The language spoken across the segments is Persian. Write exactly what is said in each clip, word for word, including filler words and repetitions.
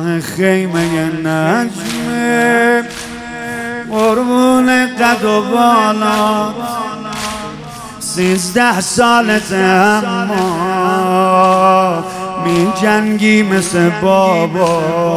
راه خیمه نجمه قربون قد و بالا سیزده سالت اما می جنگی مثل بابا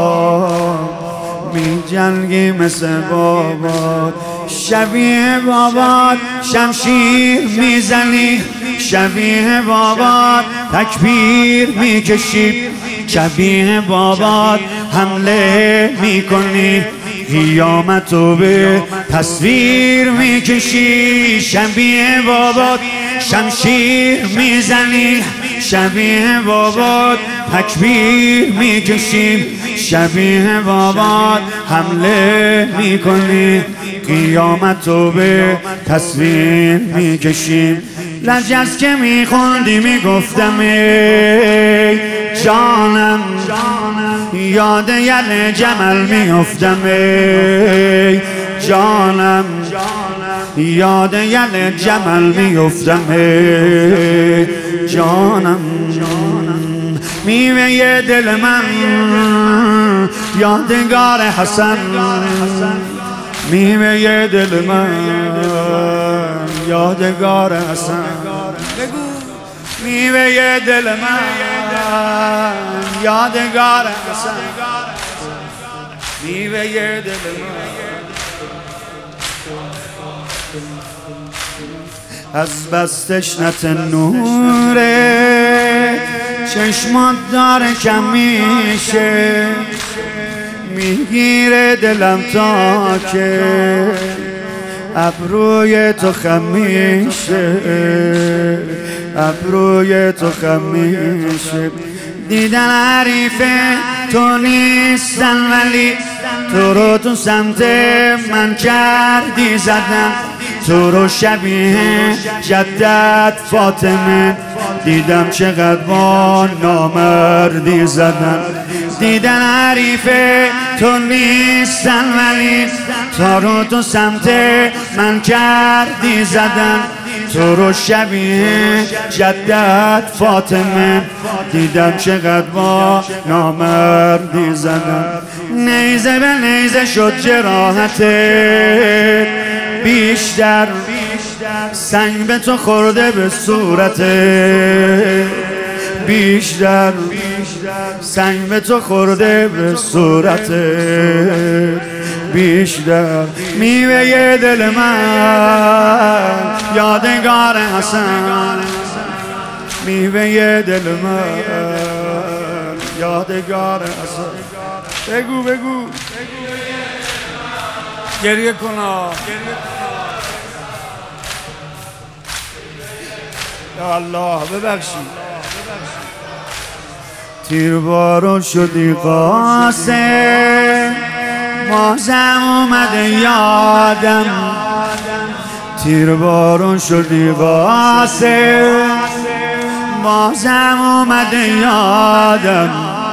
می جنگی مثل بابا شبیه بابات شمشیر میزنی شبیه بابات تکبیر میکشی شبیه بابات حمله میکنی قیامتو به تصویر میکشی شبیه بابات شمشیر میزنی شبیه بابات تکبیر میکشی شبیه بابات حمله میکنی قیامتو به تصویر میکشیم لجز که میخوندی میگفتم ای جانم یاد یل جمل میافتم ای جانم یاد یل جمل میافتم ای جانم میوه دل من یادگار حسن میوه دل من یادگار حسن میوه دل من یادگار حسن میوه دل من از بس تشنت نوره چشمات داره کم میشه میگیره دلم تا که ابروی تو خم میشه ابروی تو خم میشه دیدن حریفه تو نیستن ولی تو رو تو سمت من کردی زدن تو رو شبیه جدت فاطمه دیدم چقدر با نامردی زدن دیدن حریفه تو نیستن ولی تو رو تو سمت من کردی زدن تو رو شبیه جدت فاطمه دیدم چقدر با نامردی زدن نیزه به نیزه شد جراحته بیشتر سنگ به تو خورده به صورته بیشتر سنگ به تو خورده به صورته بیشتر میوه دل من یادگار حسن میوه دل من یادگار حسن بگو بگو گریه کنا یا الله ببخشید تیربارون شدی قاسم مازم اومده یادم تیربارون شدی قاسم بازم اومده یادم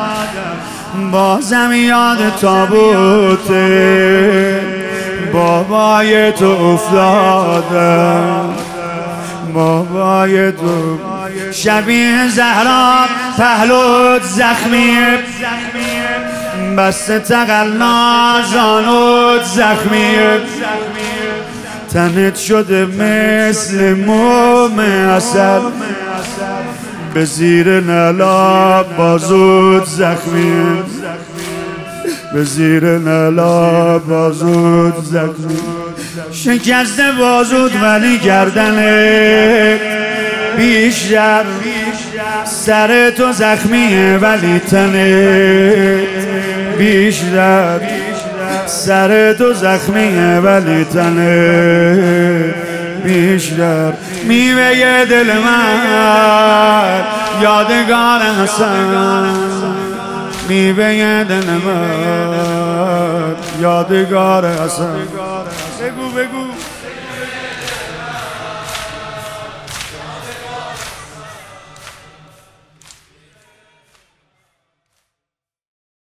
بازم یاد تابوته بابای تو افتادم بابای تو شبیه زهرا پهلوت زخمیه بسته تقلا زانوت زخمیه تنت شده مثل موم اصل به زیر نلا بازوت زخمیه به زیر نلا بازوت زخمیه شکسته بازوت ولی گردنه بیشتر سر تو زخمیه ولی تنه بیشتر سر تو زخمیه ولی تنه بیشتر میوه دل من یادگار حسن میوه دل من یادگار حسن بگو بگو